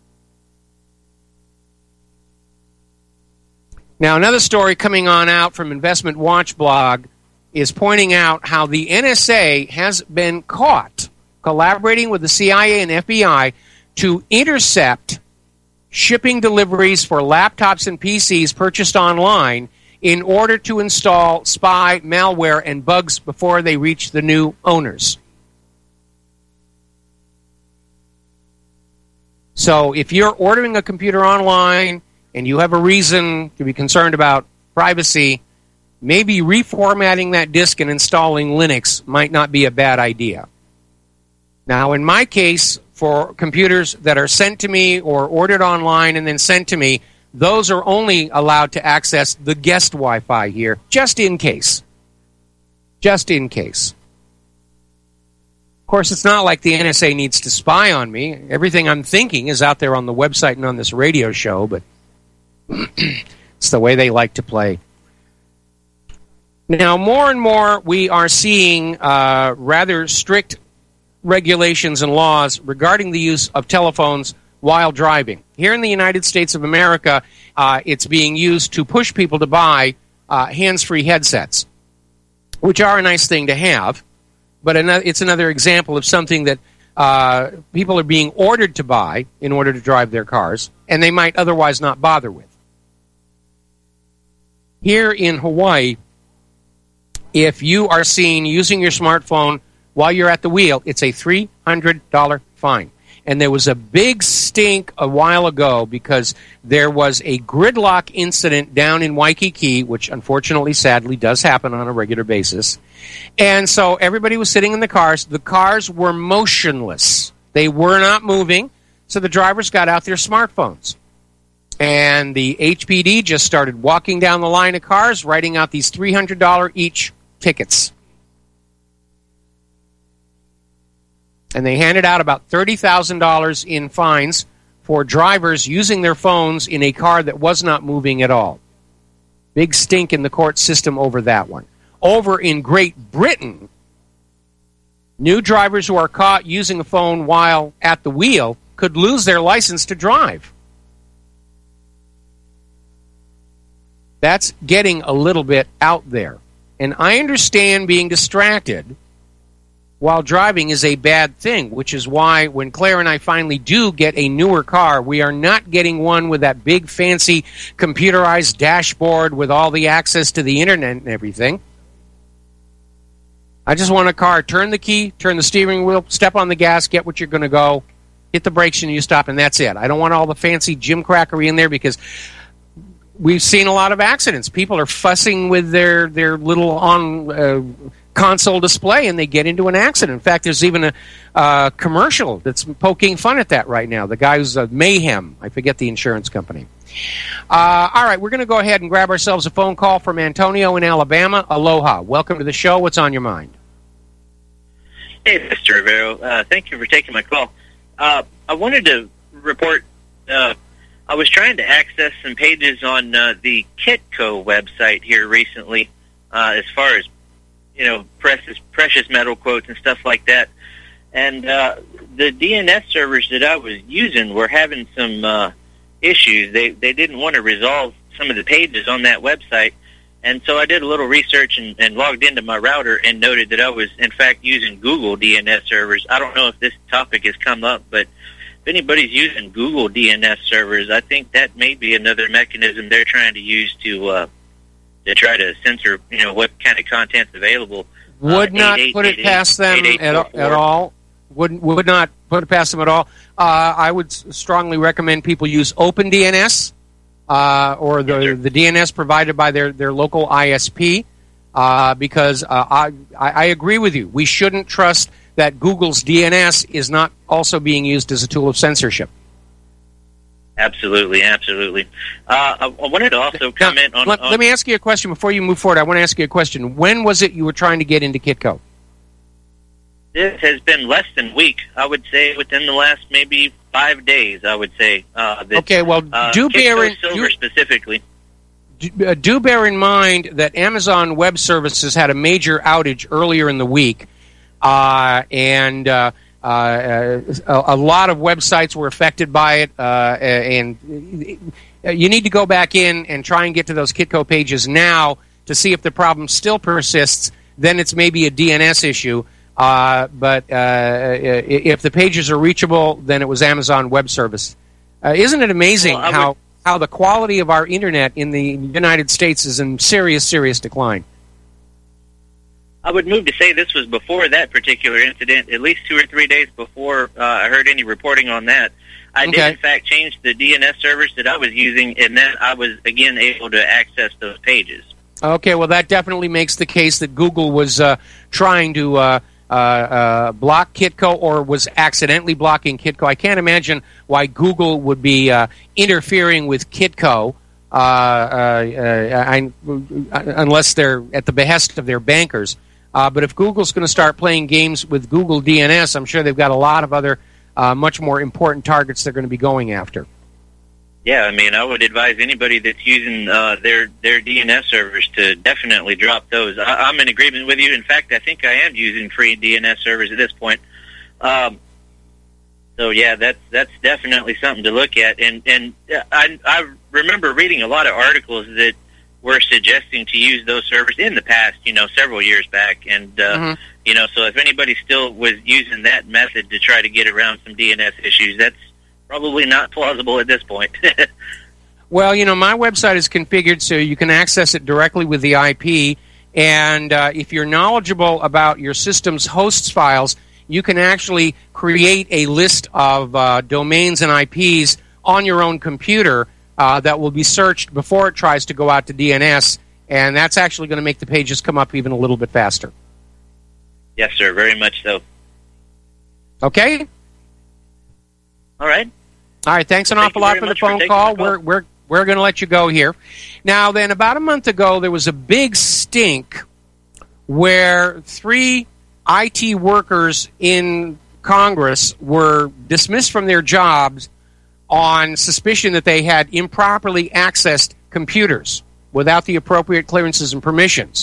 Now, another story coming on out from Investment Watch blog is pointing out how the NSA has been caught collaborating with the CIA and FBI to intercept shipping deliveries for laptops and PCs purchased online in order to install spy, malware, and bugs before they reach the new owners. So if you're ordering a computer online and you have a reason to be concerned about privacy, maybe reformatting that disk and installing Linux might not be a bad idea. Now, in my case, for computers that are sent to me or ordered online and then sent to me, those are only allowed to access the guest Wi-Fi here, just in case. Just in case. Of course, it's not like the NSA needs to spy on me. Everything I'm thinking is out there on the website and on this radio show, but it's the way they like to play. Now, more and more, we are seeing rather strict regulations and laws regarding the use of telephones while driving. Here in the United States of America, it's being used to push people to buy hands-free headsets, which are a nice thing to have, but it's another example of something that people are being ordered to buy in order to drive their cars, and they might otherwise not bother with. Here in Hawaii, if you are seen using your smartphone while you're at the wheel, it's a $300 fine. And there was a big stink a while ago because there was a gridlock incident down in Waikiki, which unfortunately, sadly, does happen on a regular basis. And so everybody was sitting in the cars. The cars were motionless. They were not moving. So the drivers got out their smartphones. And the HPD just started walking down the line of cars, writing out these $300 each tickets. And they handed out about $30,000 in fines for drivers using their phones in a car that was not moving at all. Big stink in the court system over that one. Over in Great Britain, new drivers who are caught using a phone while at the wheel could lose their license to drive. That's getting a little bit out there. And I understand being distracted while driving is a bad thing, which is why when Claire and I finally do get a newer car, we are not getting one with that big fancy computerized dashboard with all the access to the internet and everything. I just want a car, turn the key, turn the steering wheel, step on the gas, get what you're going to go, hit the brakes and you stop, and that's it. I don't want all the fancy gimcrackery in there because we've seen a lot of accidents. People are fussing with their little on console display and they get into an accident. In fact, there's even a commercial that's poking fun at that right now. The guy who's Mayhem. I forget the insurance company. All right, we're going to go ahead and grab ourselves a phone call from Antonio in Alabama. Aloha. Welcome to the show. What's on your mind? Hey, Mr. Rivero. Thank you for taking my call. I I wanted to report. I was trying to access some pages on the Kitco website here recently, as far as precious metal quotes and stuff like that. And the DNS servers that I was using were having some issues. They didn't want to resolve some of the pages on that website. And so I did a little research and logged into my router and noted that I was, in fact, using Google DNS servers. I don't know if this topic has come up, but if anybody's using Google DNS servers, I think that may be another mechanism they're trying to use to try to censor, what kind of content's available. Would not put it past them at all. Would not put it past them at all. I would strongly recommend people use OpenDNS. Or the DNS provided by their local ISP, because I agree with you. We shouldn't trust that Google's DNS is not also being used as a tool of censorship. Absolutely. I wanted to also comment on... Let me ask you a question before you move forward. I want to ask you a question. When was it you were trying to get into Kitco? This has been less than a week. I would say within the last maybe 5 days, I would say. Okay, well, do bear in mind that Amazon Web Services had a major outage earlier in the week, and a lot of websites were affected by it, and you need to go back in and try and get to those Kitco pages now to see if the problem still persists. Then it's maybe a DNS issue. But if the pages are reachable, then it was Amazon Web Service. Isn't it amazing how the quality of our Internet in the United States is in serious decline? I would move to say this was before that particular incident, at least 2 or 3 days before I heard any reporting on that. I did, in fact, change the DNS servers that I was using, and then I was, again, able to access those pages. Okay, well, that definitely makes the case that Google was trying to... block Kitco or was accidentally blocking Kitco. I can't imagine why Google would be interfering with Kitco unless they're at the behest of their bankers. But if Google's going to start playing games with Google DNS, I'm sure they've got a lot of other much more important targets they're going to be going after. Yeah, I mean, I would advise anybody that's using their DNS servers to definitely drop those. I'm in agreement with you. In fact, I think I am using free DNS servers at this point. So yeah, that's definitely something to look at. And I remember reading a lot of articles that were suggesting to use those servers in the past, several years back. And so if anybody still was using that method to try to get around some DNS issues, that's probably not plausible at this point. Well, my website is configured so you can access it directly with the IP, and if you're knowledgeable about your system's hosts files, you can actually create a list of domains and IPs on your own computer that will be searched before it tries to go out to DNS, and that's actually going to make the pages come up even a little bit faster. Yes, sir, very much so. Okay? All right. Thanks an awful lot for the phone call. We're going to let you go here. Now, then, about a month ago, there was a big stink where 3 IT workers in Congress were dismissed from their jobs on suspicion that they had improperly accessed computers without the appropriate clearances and permissions.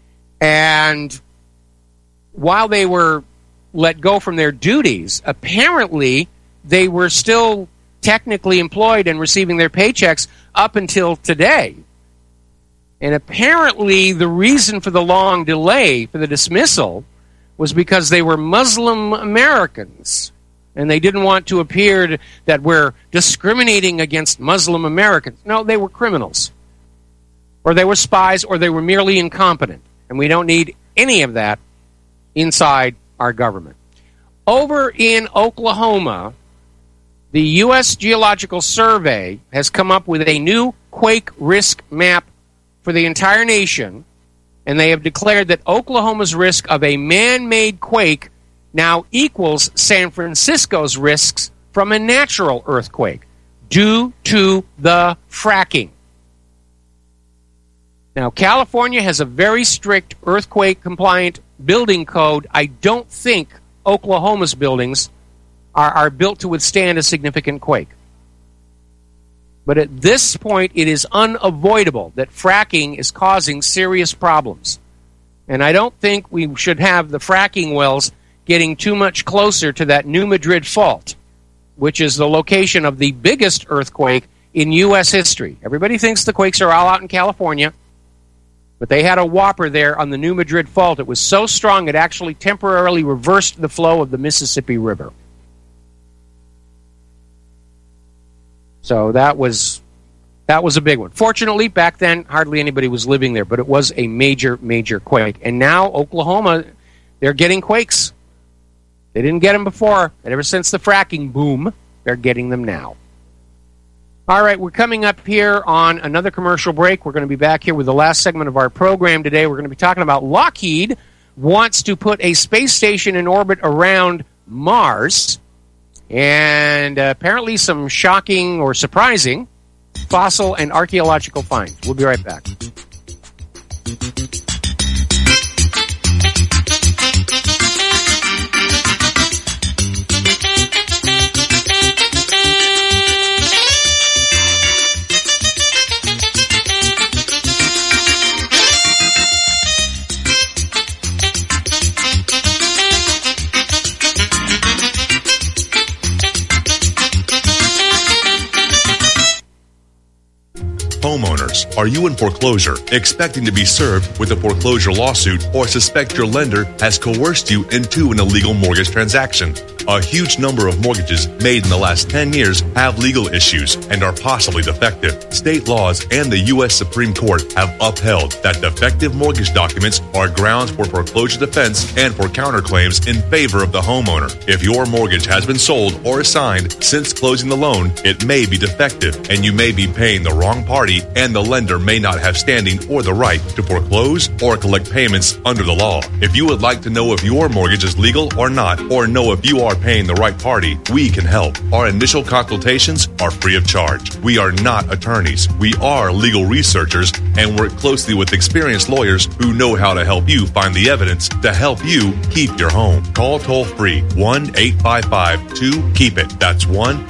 And while they were let go from their duties, apparently they were still technically employed and receiving their paychecks up until today. And apparently the reason for the long delay for the dismissal was because they were Muslim Americans, and they didn't want to appear that we're discriminating against Muslim Americans. No, they were criminals. Or they were spies, or they were merely incompetent. And we don't need any of that inside our government. Over in Oklahoma, the U.S. Geological Survey has come up with a new quake risk map for the entire nation, and they have declared that Oklahoma's risk of a man-made quake now equals San Francisco's risks from a natural earthquake due to the fracking. Now, California has a very strict earthquake-compliant building code. I don't think Oklahoma's buildings are built to withstand a significant quake. But at this point, it is unavoidable that fracking is causing serious problems. And I don't think we should have the fracking wells getting too much closer to that New Madrid Fault, which is the location of the biggest earthquake in U.S. history. Everybody thinks the quakes are all out in California, but they had a whopper there on the New Madrid Fault. It was so strong it actually temporarily reversed the flow of the Mississippi River. So that was a big one. Fortunately, back then, hardly anybody was living there, but it was a major, major quake. And now Oklahoma, they're getting quakes. They didn't get them before, and ever since the fracking boom, they're getting them now. All right, we're coming up here on another commercial break. We're going to be back here with the last segment of our program today. We're going to be talking about Lockheed wants to put a space station in orbit around Mars, and apparently some shocking or surprising fossil and archaeological finds. We'll be right back. Homeowners, are you in foreclosure, expecting to be served with a foreclosure lawsuit, or suspect your lender has coerced you into an illegal mortgage transaction? A huge number of mortgages made in the last 10 years have legal issues and are possibly defective. State laws and the U.S. Supreme Court have upheld that defective mortgage documents are grounds for foreclosure defense and for counterclaims in favor of the homeowner. If your mortgage has been sold or assigned since closing the loan, it may be defective and you may be paying the wrong party, and the lender may not have standing or the right to foreclose or collect payments under the law. If you would like to know if your mortgage is legal or not, or know if you are paying the right party, we can help. Our initial consultations are free of charge. We are not attorneys. We are legal researchers and work closely with experienced lawyers who know how to help you find the evidence to help you keep your home. Call toll-free 1-855-2-KEEP-IT. That's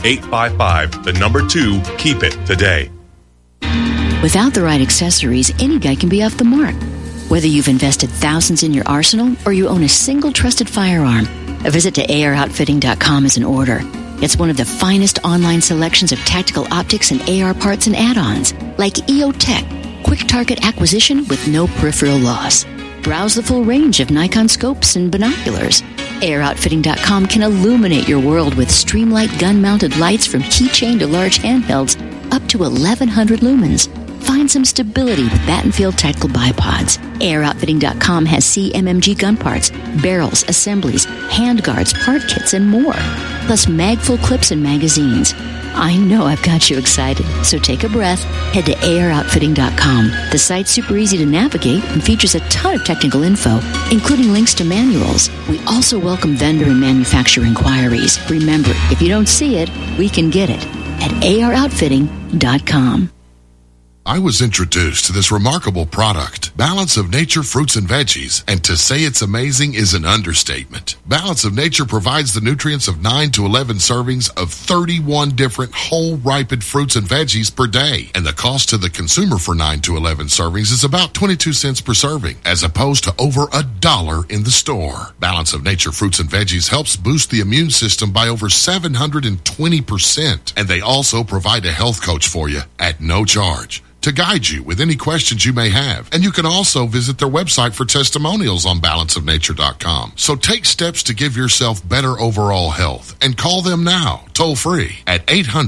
1-855-2-KEEP-IT today. Without the right accessories, any guy can be off the mark. Whether you've invested thousands in your arsenal or you own a single trusted firearm, a visit to AROutfitting.com is in order. It's one of the finest online selections of tactical optics and AR parts and add-ons, like EOTech, quick target acquisition with no peripheral loss. Browse the full range of Nikon scopes and binoculars. AROutfitting.com can illuminate your world with Streamlight gun-mounted lights from keychain to large handhelds up to 1,100 lumens. Find some stability with Battenfield Tactical Bipods. AROutfitting.com has CMMG gun parts, barrels, assemblies, handguards, part kits, and more. Plus mag-full clips and magazines. I know I've got you excited, so take a breath. Head to AROutfitting.com. The site's super easy to navigate and features a ton of technical info, including links to manuals. We also welcome vendor and manufacturer inquiries. Remember, if you don't see it, we can get it at AROutfitting.com. I was introduced to this remarkable product, Balance of Nature Fruits and Veggies, and to say it's amazing is an understatement. Balance of Nature provides the nutrients of 9 to 11 servings of 31 different whole ripened fruits and veggies per day, and the cost to the consumer for 9 to 11 servings is about 22 cents per serving, as opposed to over $1 in the store. Balance of Nature Fruits and Veggies helps boost the immune system by over 720%, and they also provide a health coach for you at no charge to guide you with any questions you may have. And you can also visit their website for testimonials on balanceofnature.com. So take steps to give yourself better overall health and call them now, toll free at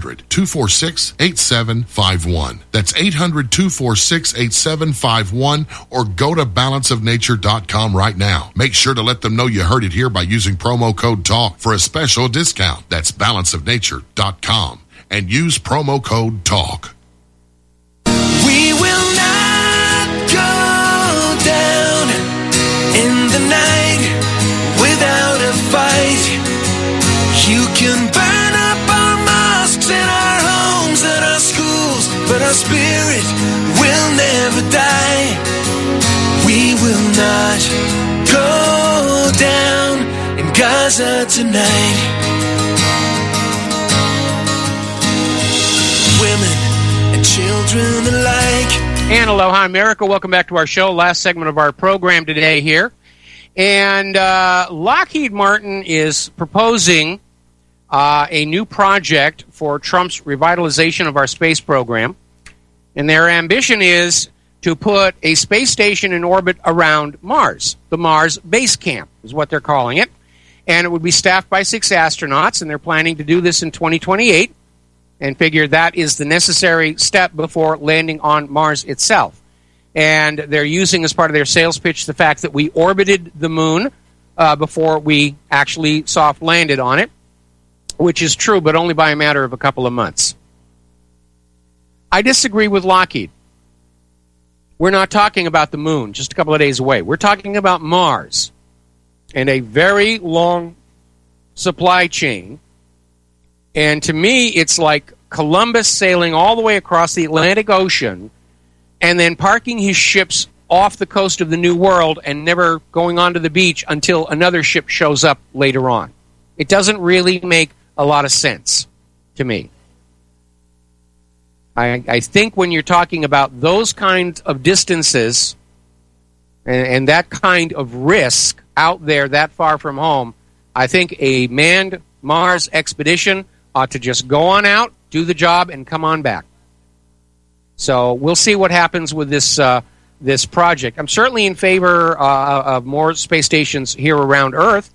800-246-8751. That's 800-246-8751, or go to balanceofnature.com right now. Make sure to let them know you heard it here by using promo code TALK for a special discount. That's balanceofnature.com and use promo code TALK. We will not go down in the night without a fight. You can burn up our mosques and our homes and our schools, but our spirit will never die. We will not go down in Gaza tonight. children alike. And aloha, America. Welcome back to our show. Last segment of our program today here. And Lockheed Martin is proposing a new project for Trump's revitalization of our space program. And their ambition is to put a space station in orbit around Mars. The Mars Base Camp is what they're calling it. And it would be staffed by 6 astronauts, and they're planning to do this in 2028 and figure that is the necessary step before landing on Mars itself. And they're using as part of their sales pitch the fact that we orbited the moon before we actually soft landed on it, which is true, but only by a matter of a couple of months. I disagree with Lockheed. We're not talking about the moon just a couple of days away. We're talking about Mars and a very long supply chain. And to me, it's like Columbus sailing all the way across the Atlantic Ocean and then parking his ships off the coast of the New World and never going onto the beach until another ship shows up later on. It doesn't really make a lot of sense to me. I think when you're talking about those kinds of distances and that kind of risk out there that far from home, I think a manned Mars expedition ought to just go on out, do the job, and come on back. So we'll see what happens with this this project. I'm certainly in favor of more space stations here around Earth.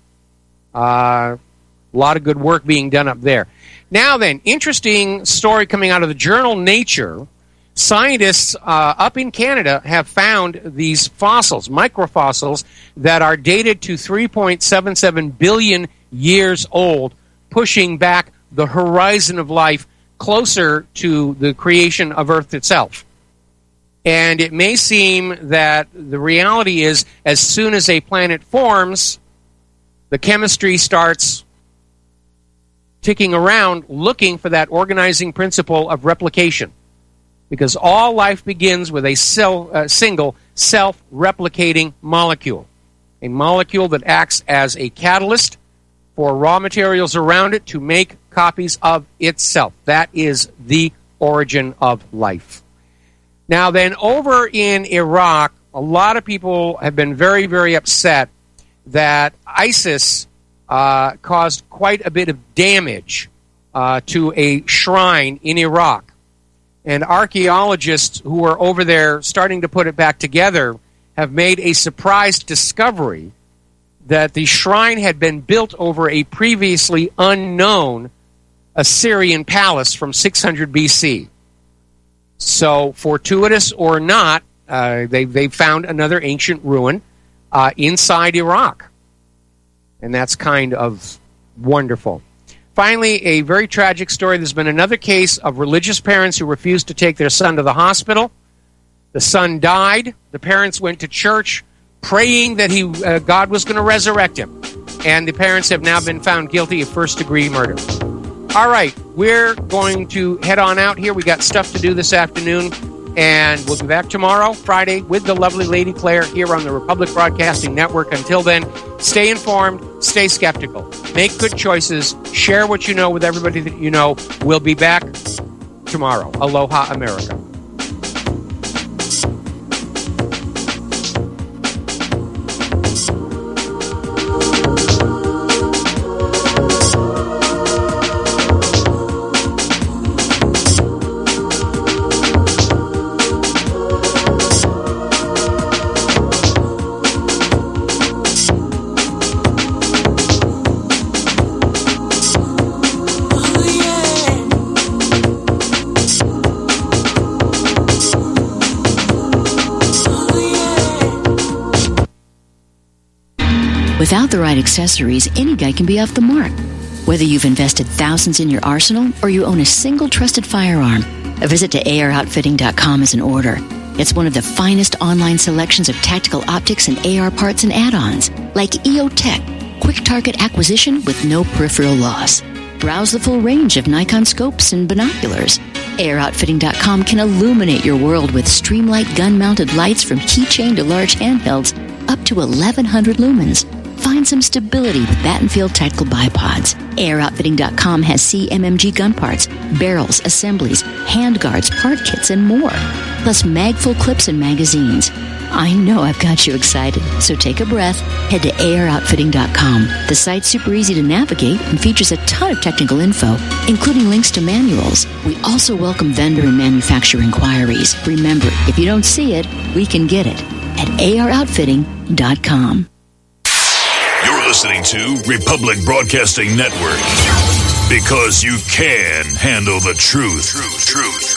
A lot of good work being done up there. Now then, interesting story coming out of the journal Nature. Scientists up in Canada have found these fossils, microfossils, that are dated to 3.77 billion years old, pushing back the horizon of life closer to the creation of Earth itself. And it may seem that the reality is, as soon as a planet forms, the chemistry starts ticking around looking for that organizing principle of replication. Because all life begins with a single self-replicating molecule. A molecule that acts as a catalyst for raw materials around it to make copies of itself. That is the origin of life. Now then, over in Iraq, a lot of people have been very, very upset that ISIS caused quite a bit of damage to a shrine in Iraq. And archaeologists who are over there starting to put it back together have made a surprise discovery that the shrine had been built over a previously unknown Assyrian palace from 600 BC. So, fortuitous or not, they found another ancient ruin inside Iraq. And that's kind of wonderful. Finally, a very tragic story. There's been another case of religious parents who refused to take their son to the hospital. The son died. The parents went to church praying that God was going to resurrect him. And the parents have now been found guilty of first-degree murder. All right, we're going to head on out here. We got stuff to do this afternoon. And we'll be back tomorrow, Friday, with the lovely Lady Claire here on the Republic Broadcasting Network. Until then, stay informed, stay skeptical, make good choices, share what you know with everybody that you know. We'll be back tomorrow. Aloha, America. Without the right accessories, any guy can be off the mark. Whether you've invested thousands in your arsenal or you own a single trusted firearm, a visit to AROutfitting.com is in order. It's one of the finest online selections of tactical optics and AR parts and add-ons, like EOTech, quick target acquisition with no peripheral loss. Browse the full range of Nikon scopes and binoculars. AROutfitting.com can illuminate your world with Streamlight gun-mounted lights from keychain to large handhelds up to 1,100 lumens. Find in some stability with Battenfield Tactical Bipods. Airoutfitting.com has CMMG gun parts, barrels, assemblies, handguards, part kits, and more. Plus Magful clips and magazines. I know I've got you excited, so take a breath. Head to Airoutfitting.com. The site's super easy to navigate and features a ton of technical info, including links to manuals. We also welcome vendor and manufacturer inquiries. Remember, if you don't see it, we can get it at Airoutfitting.com. You're listening to Republic Broadcasting Network, because you can handle the truth.